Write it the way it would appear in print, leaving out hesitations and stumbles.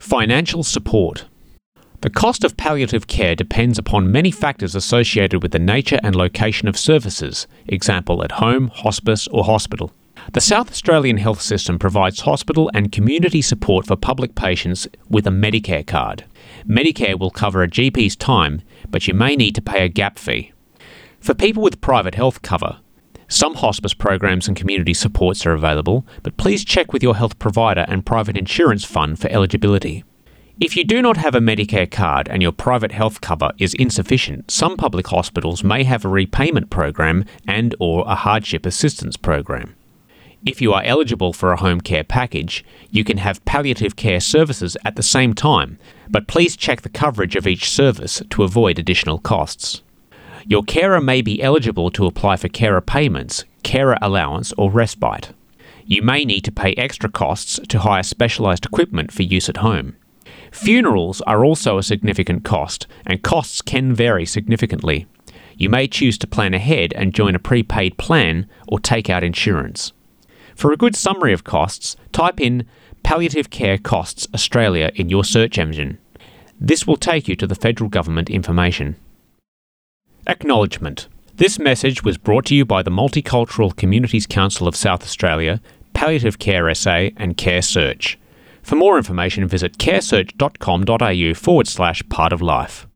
Financial support. The cost of palliative care depends upon many factors associated with the nature and location of services, example at home, hospice or hospital. The South Australian health system provides hospital and community support for public patients with a Medicare card. Medicare will cover a GP's time, but you may need to pay a gap fee. For people with private health cover, some hospice programs and community supports are available, but please check with your health provider and private insurance fund for eligibility. If you do not have a Medicare card and your private health cover is insufficient, some public hospitals may have a repayment program and/or a hardship assistance program. If you are eligible for a home care package, you can have palliative care services at the same time, but please check the coverage of each service to avoid additional costs. Your carer may be eligible to apply for carer payments, carer allowance or respite. You may need to pay extra costs to hire specialised equipment for use at home. Funerals are also a significant cost, and costs can vary significantly. You may choose to plan ahead and join a prepaid plan or take out insurance. For a good summary of costs, type in Palliative Care Costs Australia in your search engine. This will take you to the federal government information. Acknowledgement. This message was brought to you by the Multicultural Communities Council of South Australia, Palliative Care SA and Care Search. For more information, visit caresearch.com.au/part of life.